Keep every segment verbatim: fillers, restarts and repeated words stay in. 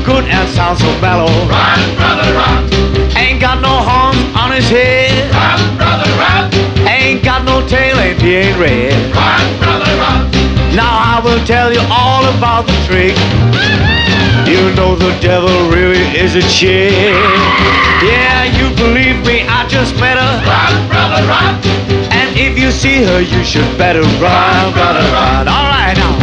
good and sounds so mellow. Run, brother, run. Ain't got no horns on his head. Run, brother, run. Ain't got no tail and he ain't red. Run, brother, run. Now I will tell you all about the trick. You know the devil really is a chick. Yeah, you believe me, I just met her. Run, brother, run. And if you see her, you should better run, brother, run. All right now.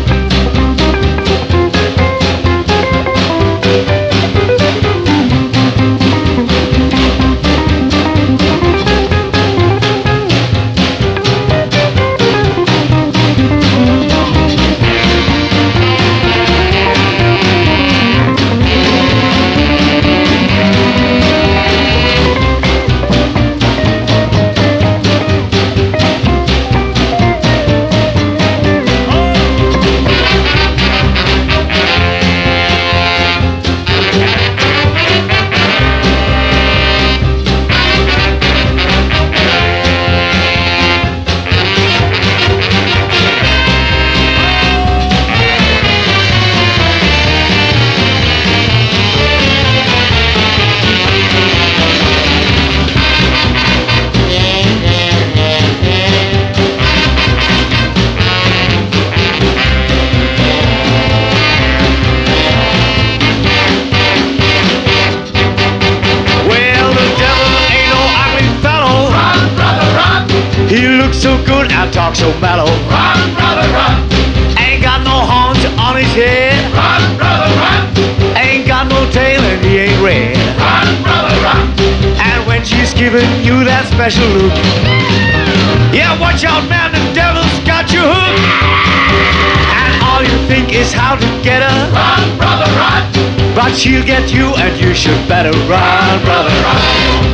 He looks so good and talks so mellow. Run, brother, run. Ain't got no horns on his head. Run, brother, run. Ain't got no tail and he ain't red. Run, brother, run. And when she's giving you that special look, yeah, watch out, man, the devil's got you hooked. And all you think is how to get her. Run, brother, run. But she'll get you and you should better run, brother, run.